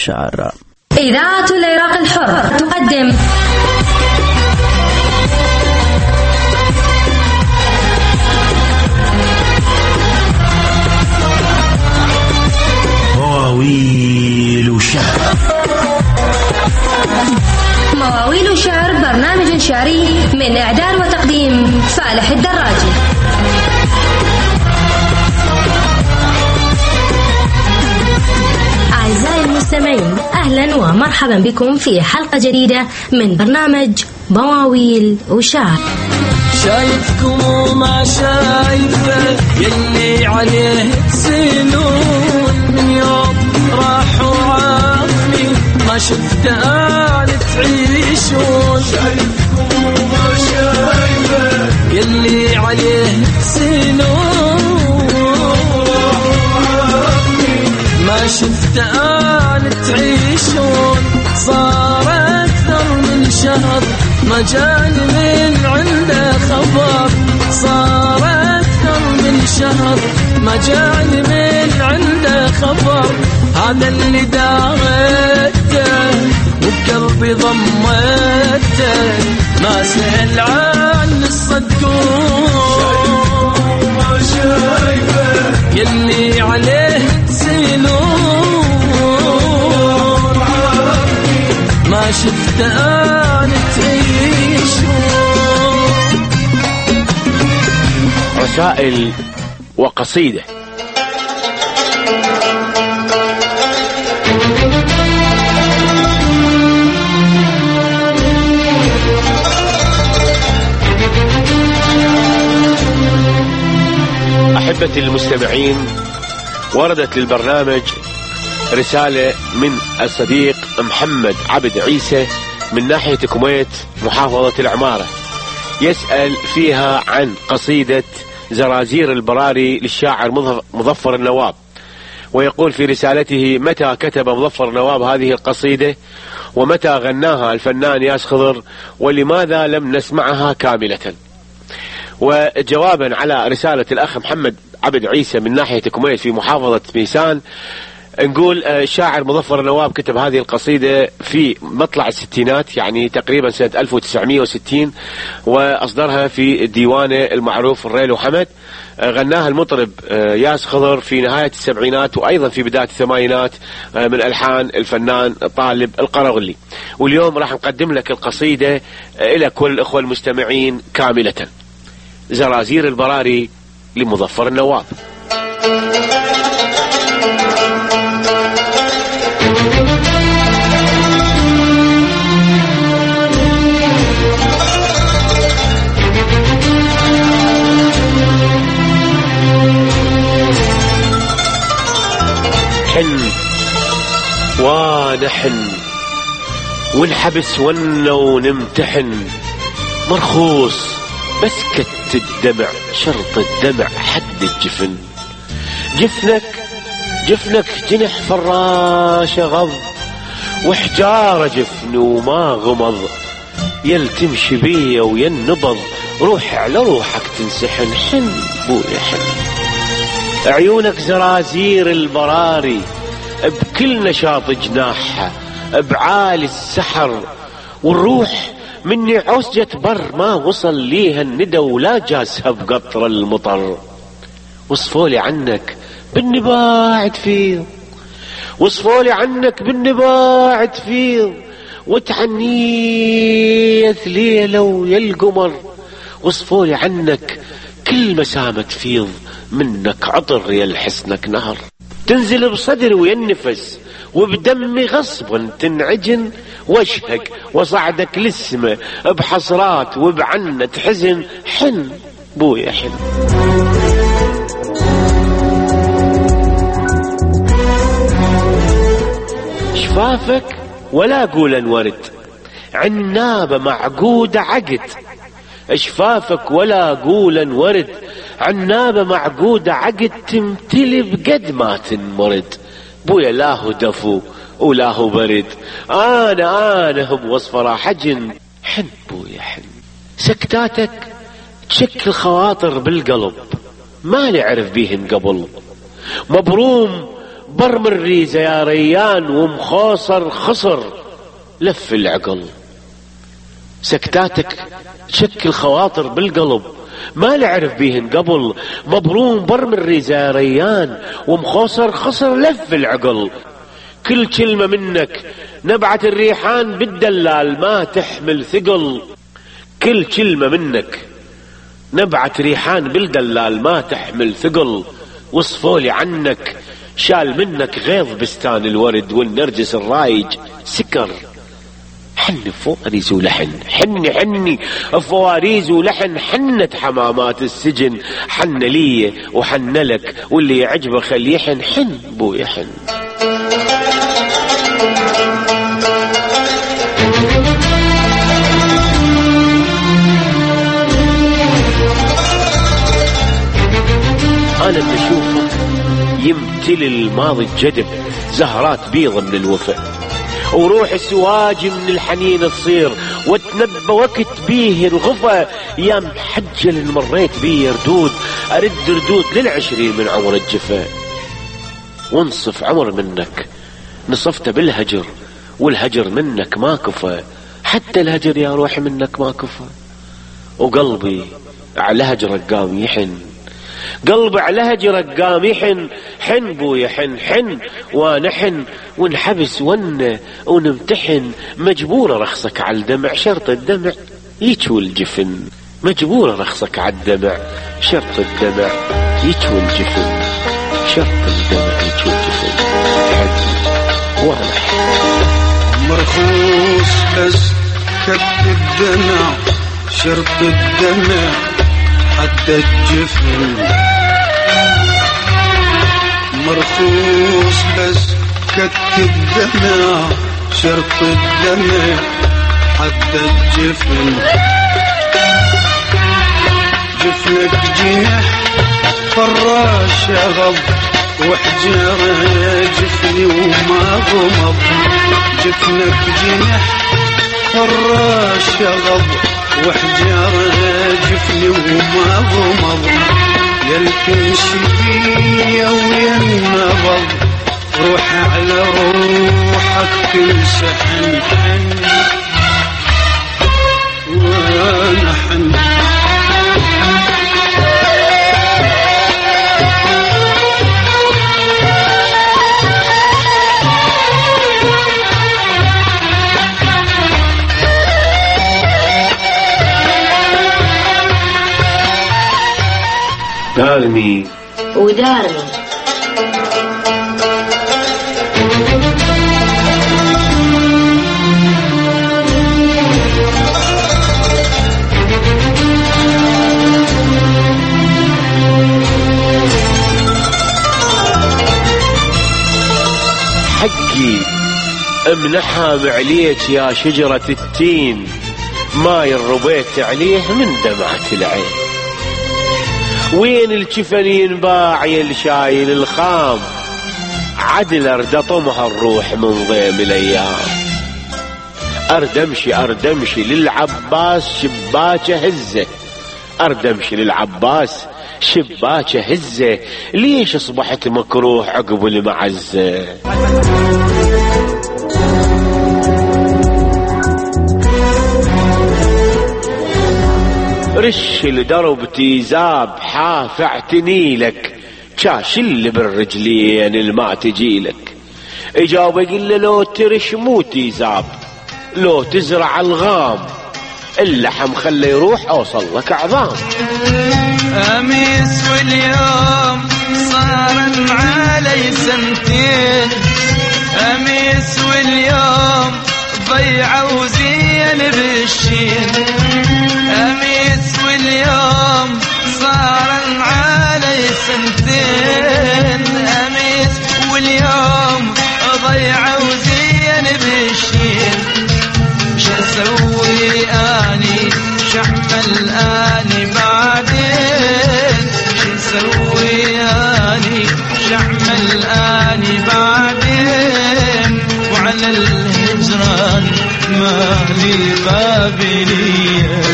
الشعر. إذاعة العراق الحر تقدم مواويل شعر. مواويل شعر برنامج شعري من إعداد وتقديم فالح الدراجي. أعزائي المستمعين، أهلا ومرحبا بكم في حلقة جديدة من برنامج مواويل وشعر. شايفكم وما شايفه يلي عليه تسنون، من يوم راح وعافني ما شفت آل تعيشون. شايفكم وما شايفه يلي عليه تسنون، ما شفت آل تعيشون. صار أكثر من شهر ما جاني من عنده خبر، صار أكثر من شهر ما جاني من عنده خبر. هذا اللي دارته وبقلبي ضمته، ما سهل عن الصدقون. ما شايفه يلي عليه تسنون، ما شفت آن تعيشون. رسائل وقصيدة. أحبتي المستمعين، وردت للبرنامج رسالة من الصديق محمد عبد عيسى من ناحية كويت محافظة العمارة، يسأل فيها عن قصيدة زرازير البراري للشاعر مظفر النواب، ويقول في رسالته: متى كتب مظفر النواب هذه القصيدة؟ ومتى غناها الفنان ياس خضر؟ ولماذا لم نسمعها كاملة؟ وجوابا على رسالة الأخ محمد عبد عيسى من ناحية كويت في محافظة ميسان، نقول الشاعر مظفر النواب كتب هذه القصيدة في مطلع الستينات، يعني تقريبا سنة 1960، وأصدرها في ديوانه المعروف الريل وحمد. غناها المطرب ياس خضر في نهاية السبعينات وأيضا في بداية الثمانينات من ألحان الفنان طالب القرغلي. واليوم راح نقدم لك القصيدة إلى كل الأخوة المستمعين كاملة. زرازير البراري لمظفر النواب. حن ونحن ونحبس ونمتحن، مرخوص بس كت الدمع، شرط الدمع حد الجفن. جفنك جنح فراش غض، وحجارة جفن وما غمض. يل تمشي بيا وينبض، روح على روحك تنسحن. حن بويا حن، عيونك زرازير البراري بكل نشاط جناحها، بعالي السحر. والروح مني عسجة بر، ما وصل ليها الندى ولا جاسها بقطر المطر. وصفولي عنك بالنباع تفيض، وصفولي عنك بالنباع تفيض، وتعنيت ليلة ويا القمر. وصفولي عنك كل مسامة تفيض، منك عطر يا الحسنك نهر. تنزل بصدري ويا النفس، وبدمي غصبا تنعجن، واشهق وصعدك للسماء بحسرات وبعنة حزن. حن بويا حن. شفافك ولا قولا ورد، عنابة معقودة عقد. شفافك ولا قولا ورد، عنابة معقودة عقد. تمتلي بقد ما تنمرد، بويا لا هو دفو ولا هو برد. انا هم وصفرا حجن. حن بويا حن. سكتاتك تشكل خواطر بالقلب، ما نعرف بيهن قبل. مبروم برم الريزة يا ريان ومخاصر خصر لف العقل. سكتاتك تشكل خواطر بالقلب ما نعرف بيهن قبل. مبروم برم الريزة يا ريان ومخاصر خصر لف العقل. كل كلمة منك نبعة الريحان بالدلال ما تحمل ثقل. كل كلمة منك نبعة ريحان بالدلال ما تحمل ثقل. وصفولي عنك شال منك غيظ بستان الورد والنرجس الرايج سكر. حن فواريز ولحن حني فواريز ولحن حنت حمامات السجن حن لي وحن لك واللي يعجبه خليه يحن حن بو يحن. أنا بشوفك يمتلي الماضي الجدب زهرات بيضة من الوفاء وروح السواج من الحنين تصير وتنبى وقت بيه الغفا. يا محجل مريت بيه ردود أرد ردود لل20 من عمر الجفاء. وانصف عمر منك نصفته بالهجر والهجر منك ما كفى. حتى الهجر يا روحي منك ما كفى. وقلبي على هجرك قام يحن. قلبي على هجرك قام يحن حن بويا حن ونحن ونحبس ونمتحن. مجبور رخصك على الدمع شرط الدمع يتوي الجفن. مجبور رخصك على الدمع شرط الدمع يتوي الجفن. شرط الدمع يتوي الجفن. واضح مرخوص بس كت الدمع شرط الدمع حتى الجفن. مرخوص بس كت الدمع شرط الدمع حتى الجفن. جفنك جيح فراش غض وحجاره جفني وما غمض. جفنك جيح فراش غض وحجاره جفني وما غمض. يلكن شبيه ويا النبض روح على روحك تمسحن حن ونحن. دارني ودارني حقي امنحها عليك يا شجرة التين. ما يربيت عليه من دمعة العين. وين الجفنين باع الشايل الخام عدل اردطمها الروح من ضيم الايام. اردمشي للعباس شباكه هزه. اردمشي للعباس شباكه هزه. ليش اصبحت مكروه عقب المعزه؟ رش لدرب تيزاب حاف اعتني لك. شاش اللي بالرجلين الما تجيلك. اجاوب يقول له لو ترش مو تيزاب لو تزرع الغام. اللحم خلي يروح اوصل لك عظام. اميس واليوم صار علي سنتين. اميس واليوم ضيعوا زين بالشين. اميس واليوم صار علي سنتين. اميس واليوم ضيعوا زين بالشين. شسوي اني شحمل اني بعدين. شسوي اني شحمل اني بعدين. وعلى الهجران مالي قابليه.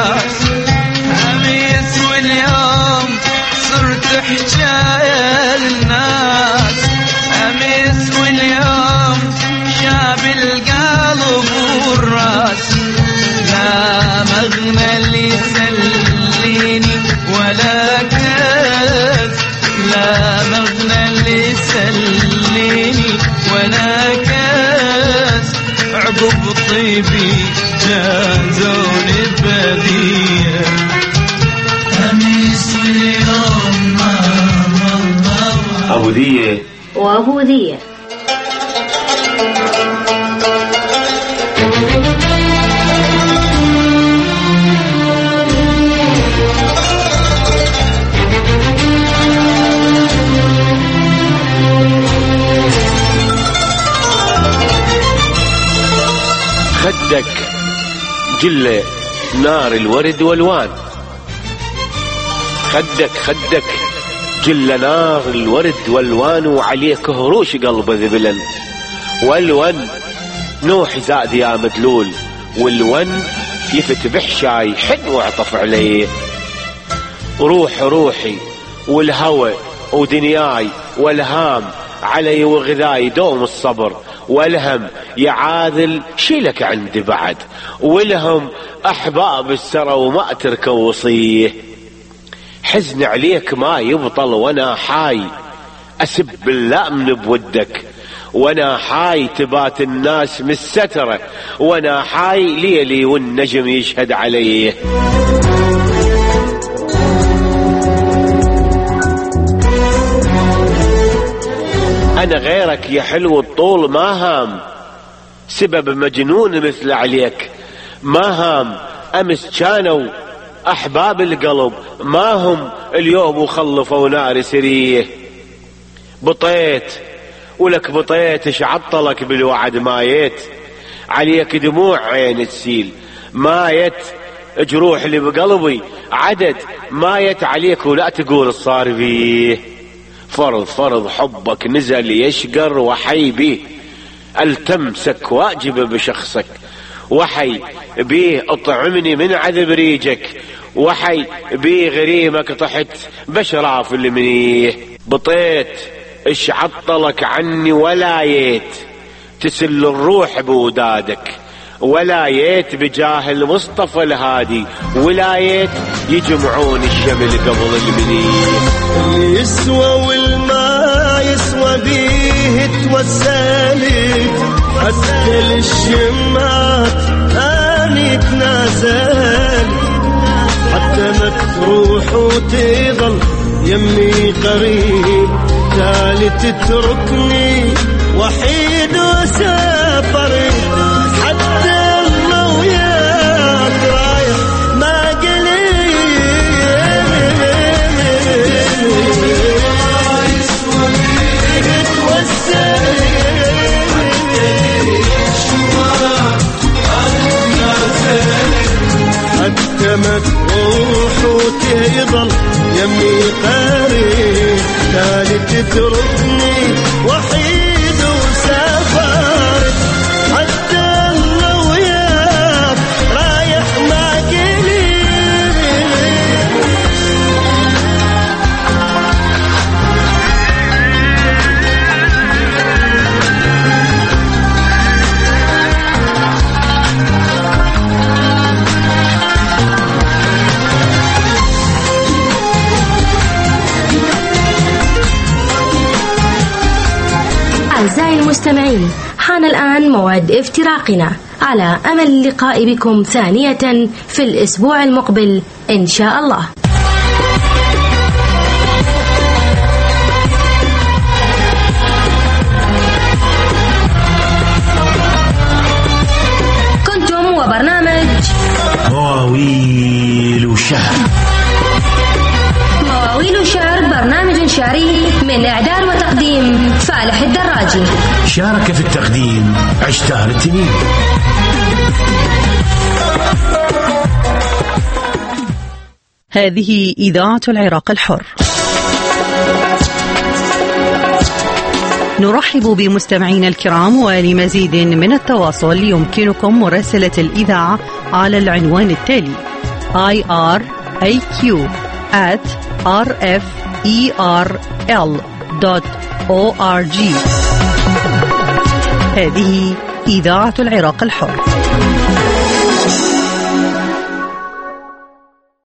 الراس أميس واليوم صرت حجاية للناس أميس واليوم شاب القلب والراس لا مغنى اللي يسليني ولا كاس لا مغنى اللي يسليني ولا كاس عقب طيبي جازوني ببديه أميس اليوم أبو ذية وأبو ذية. خدك جلة نار الورد والوان خدك جل نار الورد والوان وعليه كهروش قلبه ذبلن والون نوح زاد يا مدلول والون يفت بحشاي حن واعطف عليه روحي والهوى ودنياي والهام علي وغذاي دوم الصبر والهم يعاذل شيلك عندي بعد والهم أحباب السرى وما أترك وصيه حزن عليك ما يبطل وانا حاي أسب اللأمن بودك وانا حاي تبات الناس مستترة وانا حاي ليلي والنجم يشهد عليه أنا غيرك يا حلو الطول ما هام سبب مجنون مثل عليك ما هام أمس كانوا أحباب القلب ما هم اليوم وخلفوا نار سريه بطيت ولك بطيت شعطلك بالوعد مايت عليك دموع عين تسيل مايت جروح اللي بقلبي عدد مايت عليك ولا تقول صار فيه فرض حبك نزل يشقر وحي بيه التمسك واجب بشخصك وحي بيه اطعمني من عذب ريجك وحي بيه غريمك طحت بشراف المنيه بطيت اش عطلك عني ولايت تسل الروح بودادك ولايت بجاه المصطفى الهادي ولايت يجمعون الشمل قبل المنيه اللي يسوى والما يسوى بيه توسلت حتى الشمات اني تنازل حتى ما تروح وتظل يمي قريب تالي تتركني وحيد وسافرت حتى الله وياك رايح ما حتى ما تروح وتظل يمي قريب تالي تتركني وحيد وسافرت حتى الله وياك رايح ما أعزائي المستمعين حان الآن موعد افتراقنا على أمل اللقاء بكم ثانية في الأسبوع المقبل إن شاء الله. كنتم وبرنامج مواويل شهر. مواويل شهر برنامج شعري من إعداد وتقديم فالح الدراجي. شارك في التقديم عشتار التنين. هذه إذاعة العراق الحر. نرحب بمستمعينا الكرام، ولمزيد من التواصل يمكنكم مراسلة الإذاعة على العنوان التالي: iraq@rferl.org. هذه إذاعة العراق الحر.